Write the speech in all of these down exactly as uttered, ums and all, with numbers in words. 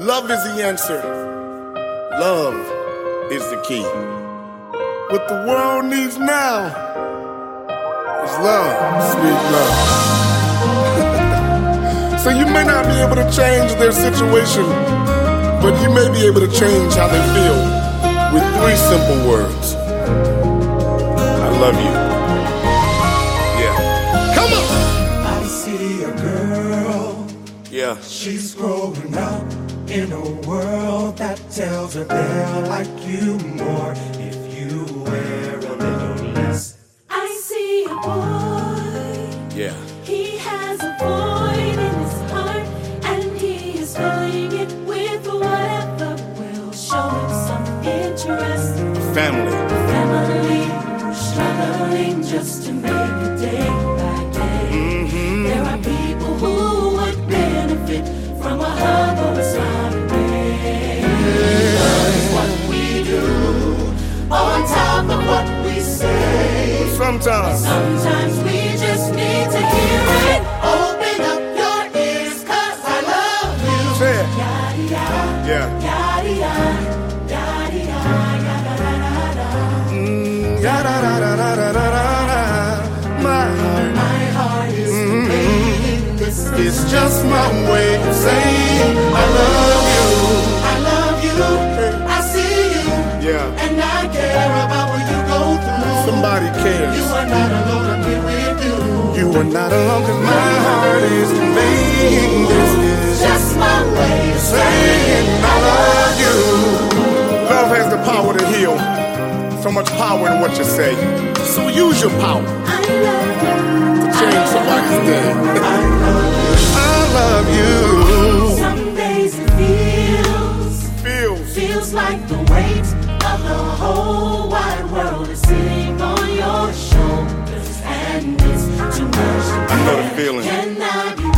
Love is the answer. Love is the key. What the world needs now is love, sweet love. So you may not be able to change their situation, but you may be able to change how they feel with three simple words. I love you. Yeah. Come on! I see a girl. Yeah. She's growing up in a world that tells her they'll like you more if you wear a little less. I see a boy. Yeah. He has a void in his heart, and he is filling it with whatever will show him some interest. Family. Family, struggling just to make it day by day. Mm-hmm. There are people who would benefit from a hug or a smile today. Love is what we do, on top of what we say. Sometimes. Sometimes we just need to hear it. Open up your ears, 'cause I love you. Say it. Yada-yada, Yeah. yada-yada, yada-yada, yada-da-da-da. Mm, yada-da-da-da-da-da-da. My heart. My heart is conveying this. It's just my way of saying I love you. I love you, I see you, Yeah. and I care about what you go through. Somebody cares. You are not alone, I'm here with you. You are not alone, 'cause my heart is conveying this is Just my way of saying I love you. Love has the power to heal. So much power in what you say. So use your power I love you. to change somebody's day. I love you. Some days it feels, Feels. feels like the weight of the whole wide world is sitting on your shoulders, and it's too much to I know the bear. feeling. Can I be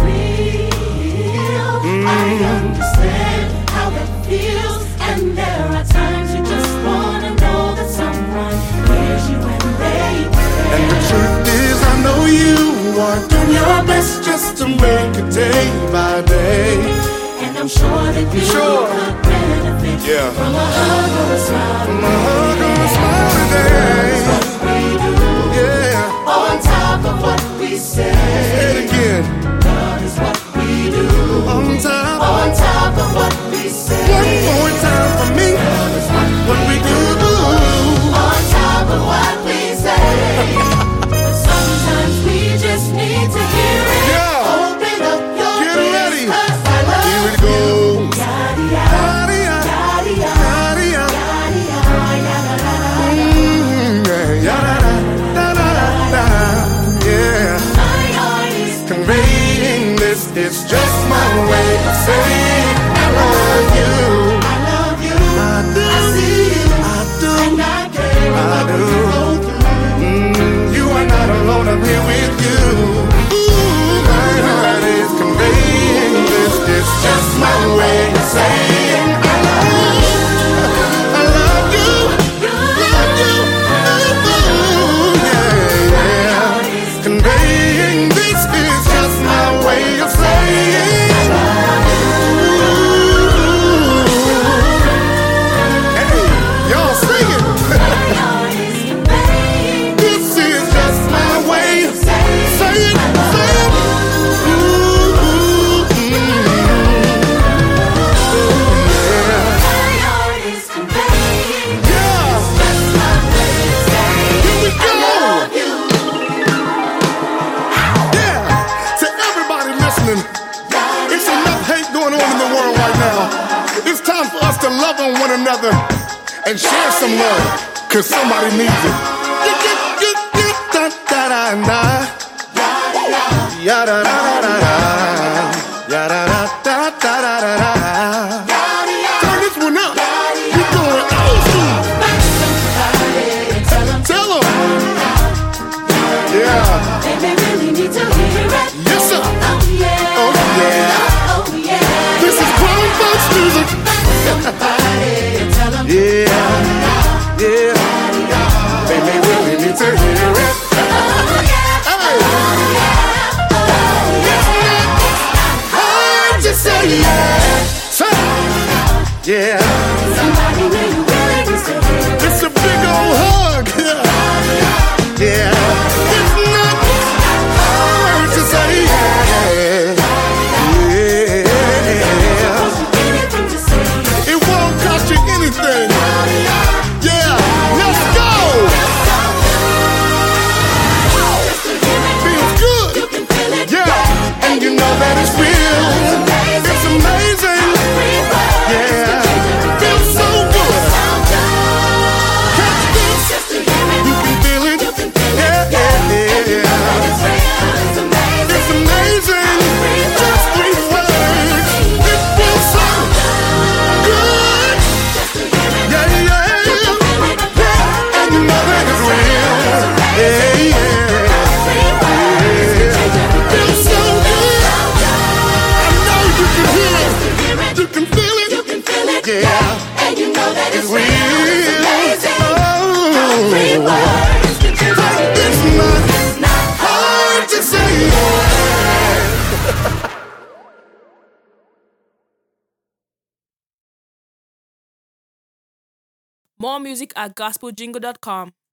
real? I understand how that feels, and there are times you just wanna know that someone hears you and they care. And the truth is I know you are doing your best just to make it day by day. And I'm sure that you Sure. could benefit Yeah. from a hug or a smile. From a hug or a smile today. What we do, Yeah. on top of what we say. Say it again. Love is what we do, On top. on top of what we say. One more time for me. Love is what What we do. on top of what we say. But sometimes we just need to hear it. Yeah. Open up your Get ears, ready. 'cause I love Here it you. goes. Yada, yada, Yada, yada, yada, yada, yada. yada, yada, yada, yada. Mm, yeah. Yada, da, da, da, da. Yeah. My heart is Conveying this is just my way of saying I love you. I love you. I do. I see you. I do. And I care I about do. what you go through. Mm, you are not alone, I'm here with you. Ooh, my heart is conveying this. It's just my way of saying I love you. I love you. Love you. Ooh, yeah, yeah. Conveying this is just my way of saying I love you. Hey, y'all sing it. My heart is conveying This is just my way of saying saying, saying. Ooh, ooh, yeah. my heart is conveying Yeah. just my way of saying Here we go. I love you. Yeah. To everybody listening, it's enough hate going on in the world right now. It's time for us to love on one another and share some love, 'cause somebody needs it. Da-da-da-da-da. Ya-da-da-da-da-da. Ya-da-da-da-da-da-da. Turn this one up. You going old school. Tell 'em. Yeah. And they really need to hear it. Yes, sir. Oh yeah. Oh, yeah. Oh yeah. This is grown folks music. Somebody tell 'em. Yeah. Yeah. They may really need to hear it. Hey. It's not hard to say yeah. Say. Yeah. Somebody really, really needs to hear it. It's a big old hug. Yeah. Yeah. It's not hard to say. Yeah. Yeah. It won't cost you anything. Yeah. Let's go. Feels good. Yeah. And you know that it's real. It's amazing. Yeah. Feels so good. Catch this. You can feel it. Yeah, yeah, yeah. It's amazing. Just three words. It feels so good. Yeah, yeah. Yeah. And you know that it's real. Yeah, yeah. Feels so good. I know you can hear it. You can feel it. Yeah. And you know that It's it's real. real. It's amazing. Oh. Three words. It's not hard to say. More music at gospel jingle dot com.